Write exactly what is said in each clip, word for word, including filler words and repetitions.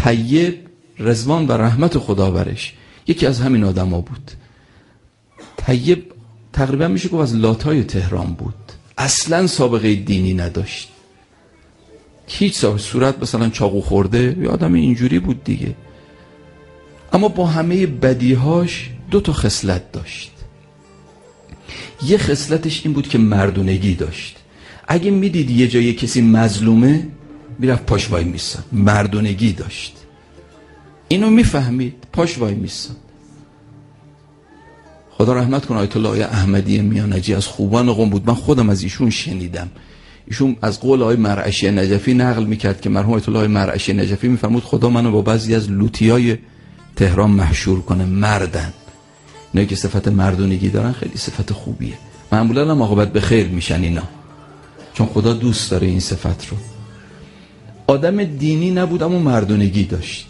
طیب رضوان و رحمت خدا برش یکی از همین آدما بود. طیب تقریبا میشه گفت از لاتای تهران بود، اصلا سابقه دینی نداشت، هیچ سابقه، صورت مثلا چاقو خورده، یه آدم اینجوری بود دیگه. اما با همه بدیهاش دو تا خصلت داشت. یه خصلتش این بود که مردونگی داشت. اگه میدید یه جای کسی مظلومه میرفت پاش وای میستاد. مردونگی داشت، اینو میفهمید، پاش وای میستاد. خدا رحمت کنه آیت الله احمدی میانجی از خوبان قم بود. من خودم از ایشون شنیدم. ایشون از قول آقای مرعشی نجفی نقل میکرد که مرحوم آیت الله مرعشی نجفی میفرمود خدا منو با بعضی از لوتیای تهران محشور کنه، مردن. اینایی که صفت مردونگی دارن خیلی صفت خوبیه، معمولا هم عاقبت به خیر میشن اینا، چون خدا دوست داره این صفت رو. آدم دینی نبود اما مردونگی داشت.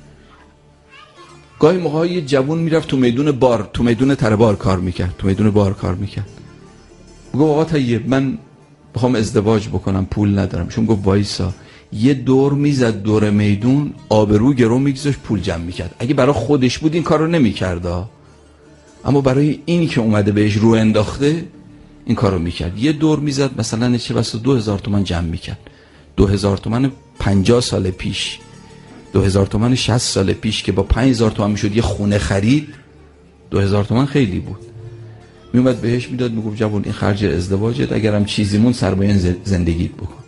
گاهی موقع یه جوون میرفت تو میدون بار، تو میدون تره بار کار میکرد، تو میدون بار کار میکرد. گفت آقا طیب من بخوام ازدواج بکنم پول ندارم. چون گفت وایسا، یه دور میزد دور میدون، آبرو گرو میگذاشت، پول جمع میکرد. اگه برای خودش بود این کارو نمیکرد، اما برای اینی که اومده بهش رو انداخته این کارو میکرد. یه دور میزد مثلا چه بسا دو هزار تومان جمع میکرد. دو هزار تومان پنجاه سال پیش، دو هزار تومان شصت سال پیش که با پنج هزار تومان میشد یه خونه خرید، دو هزار تومان خیلی بود. میومد بهش میداد، میگفت جوان این خرج ازدواجت، اگرم چیزی مون سربایه زندگیت بکن.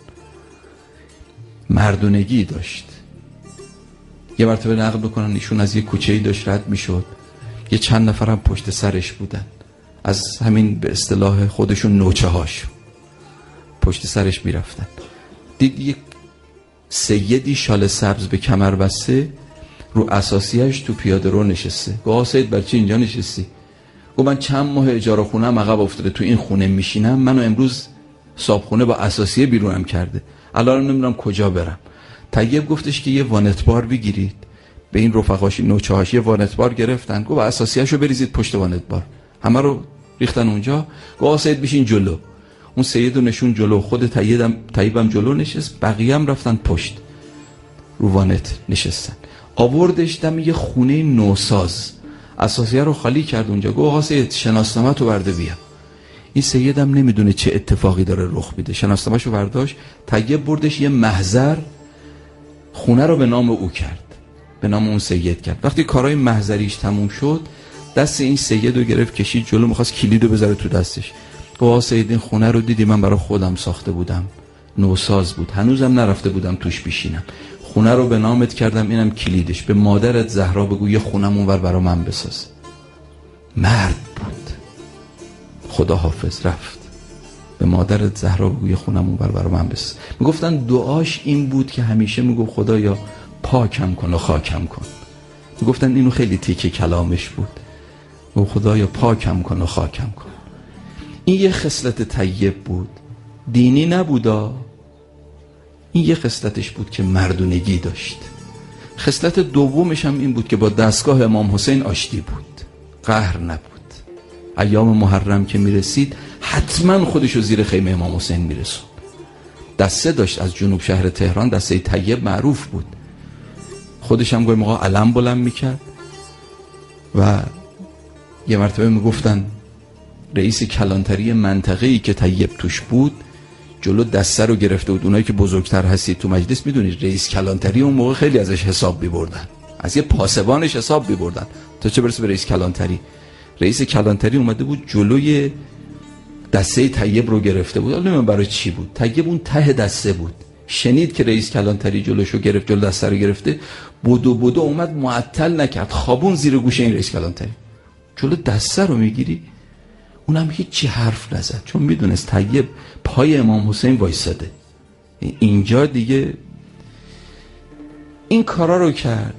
مردونگی داشت. یه مرتبه نقل بکنن ایشون از یه کوچه‌ای داشت رد میشد، یه چند نفرم پشت سرش بودن، از همین به اصطلاح خودشون نوچه هاش پشت سرش میرفتن. دید یک سیدی شال سبز به کمر بسته رو اساسیهش تو پیاده رو نشسته. گفت سید بر چی اینجا نشستی؟ گفت من چند ماه اجاره خونم عقب افتاده، تو این خونه میشینم، منو امروز صاحب با اساسیه بیرونم کرده، الان نمیدونم کجا برم. طیب گفتش که یه وانتبار بگیرید. به این رفقاش نوچه‌هاش یه وانتبار گرفتن، گفت اساسیه‌شو بریزید پشت وانتبار، همه رو ریختن اونجا. گفت سید بشین جلو. اون سیدو نشون جلو، خود طیبم طیبم جلو نشست، بقیه هم رفتن پشت رو وانت نشستن. آوردش دم یه خونه نوساز، اساسیه رو خالی کرد اونجا. گفت آقا سید شناسنامه‌تو برده بیا. این سیدم نمیدونه چه اتفاقی داره رخ میده، شناسنامه‌شو برداشت. طیب بردش یه محضر، خونه رو به نام او کرد، به نام اون سید کرد. وقتی کارهای محضریش تموم شد، دست این سید رو گرفت کشید جلو، میخواست کلیدو بذاره تو دستش. گفت سید این خونه رو دیدی من برای خودم ساخته بودم، نوساز بود، هنوزم نرفته بودم توش بشینم، خونه رو به نامت کردم، اینم کلیدش، به مادرت زهرا بگو یه خونم اونور برای من بساز. مرد بود. خدا حافظ، رفت به مادرت زهرا بگو یه خونم اونور برای من بساز. میگفتن دعاش این بود که همیشه میگفت خدایا پاکم کن و خاکم کن. میگفتن اینو خیلی تیکه کلامش بود، و خدایا پاکم کن و خاکم کن. این یه خصلت طیب بود، دینی نبودا. این یه خصلتش بود که مردونگی داشت. خصلت دومش هم این بود که با دستگاه امام حسین آشتی بود، قهر نبود. ایام محرم که میرسید حتما خودشو زیر خیمه امام حسین میرسون. دسته داشت از جنوب شهر تهران، دسته طیب معروف بود. خودش هم گاهی موقع علم بلند میکرد و یه مرتبه میگفتن رئیس کلانتری منطقه‌ای که طیب توش بود جلو دسته رو گرفته بود. اونایی که بزرگتر هستید تو مجلس میدونید رئیس کلانتری اون موقع خیلی ازش حساب می‌بردن، از یه پاسبانش حساب می‌بردن، تا چه برسه به رئیس کلانتری. رئیس کلانتری اومده بود جلوی دسته طیب رو گرفته بود. حالا من برای چی بود؟ طیب اون ته دسته بود، شنید که رئیس کلانتری جلوشو گرفت، جلو دسته رو گرفته، بودو بودو اومد، معطل نکرد، خوابون زیر گوش این رئیس کلانتری. جلو دسته رو میگیری؟ اونم هیچی حرف نزد، چون میدونست طیب پای امام حسین وایساده. اینجا دیگه این کارا رو کرد.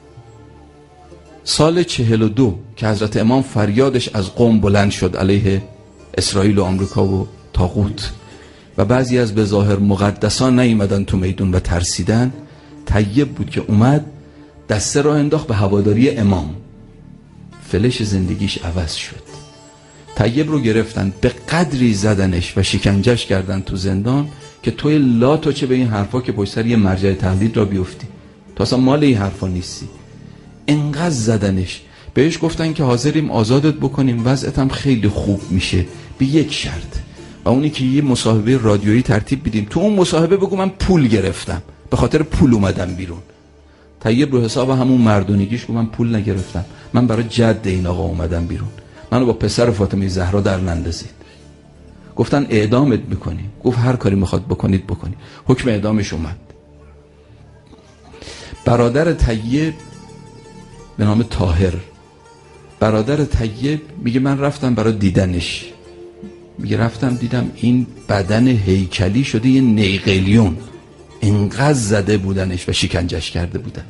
سال چهل و دو که حضرت امام فریادش از قم بلند شد علیه اسرائیل و آمریکا و طاغوت و بعضی از به ظاهر مقدسان نیومدن تو میدون و ترسیدن، طیب بود که اومد دسته را انداخت به هواداری امام. فلش زندگیش عوض شد. طیب رو گرفتن به قدری زدنش و شکنجهش کردن تو زندان که توی لا تو چه به این حرفا که پشت سر یه مرجع تقلید را بیفتی. تو تو اصلا مال این حرفا نیستی. انقدر زدنش. بهش گفتن که حاضریم آزادت بکنیم، وضعت هم خیلی خوب میشه به یک شرط، و اونی که یه مصاحبه رادیویی ترتیب بدیم، تو اون مصاحبه بگو من پول گرفتم، به خاطر پول اومدم بیرون. طیب رو حساب همون مردونگیش گفت من پول نگرفتم، من برای جد این آقا اومدم بیرون، منو با پسر فاطمه زهرا در نندازید. گفتن اعدامت میکنیم. گفت هر کاری میخواد بکنید بکنید. حکم اعدامش اومد. برادر طیب به نام طاهر، برادر طیب میگه من رفتم برای دیدنش، میگه رفتم دیدم این بدن هیکلی شده یه نیقلیون، انقدر زده بودنش و شکنجش کرده بودن.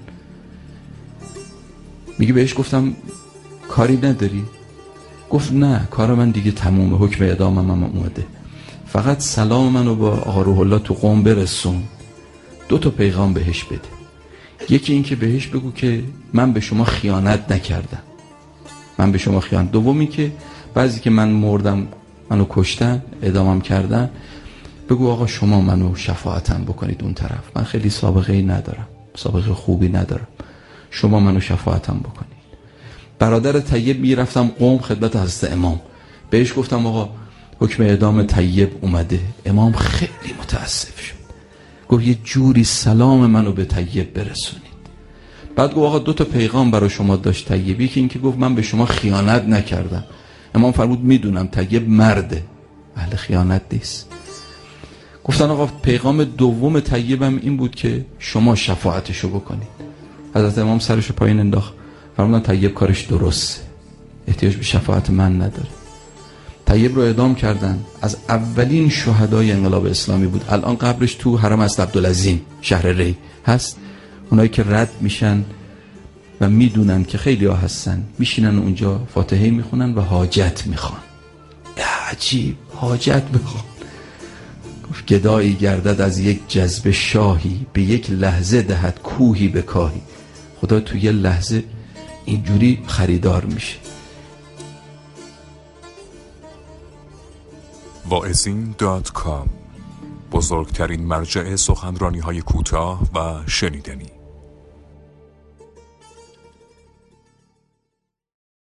میگه بهش گفتم کاری نداری؟ گفت نه، کار من دیگه تمومه، حکم اعدامم هم اومده، فقط سلام منو با آقا روح الله تو قم برسون، دو تا پیغام بهش بده. یکی این که بهش بگو که من به شما خیانت نکردم، من به شما خیانت. دومی که بعضی که من مردم منو کشتن اعدامم کردن، بگو آقا شما منو شفاعتم بکنید اون طرف، من خیلی سابقه ای ندارم، سابقه خوبی ندارم، شما منو شفاعتم بکنید. برادر طیب میرفتم قم خدمت حضرت امام، بهش گفتم آقا حکم اعدام طیب اومده. امام خیلی متاسف شد، گفت یه جوری سلام منو به طیب برسونید. بعد گفت آقا دو تا پیغام برای شما داشت طیب، یکی این که گفت من به شما خیانت نکردم. امام فرمود میدونم طیب مرده، اهل خیانت نیست. گفتن آقا پیغام دوم طیبم این بود که شما شفاعتشو بکنید. حضرت امام سرشو پایین انداخت، فرمودن طیب کارش درسته، احتیاج به شفاعت من نداره. طیب رو اعدام کردن، از اولین شهدای انقلاب اسلامی بود. الان قبرش تو حرم است عبدالعظیم شهر ری هست. اونایی که رد میشن و میدونن که خیلی ها هستن، میشینن اونجا فاتحه میخونن و حاجت میخوان. عجیب، حاجت میخوان. گفت گدایی گردد از یک جذب شاهی، به یک لحظه دهد کوهی به کاهی. خدا تو یه لحظه اینجوری خریدار میشه. واعظین دات کام، بزرگترین مرجع سخنرانی های کوتاه و شنیدنی.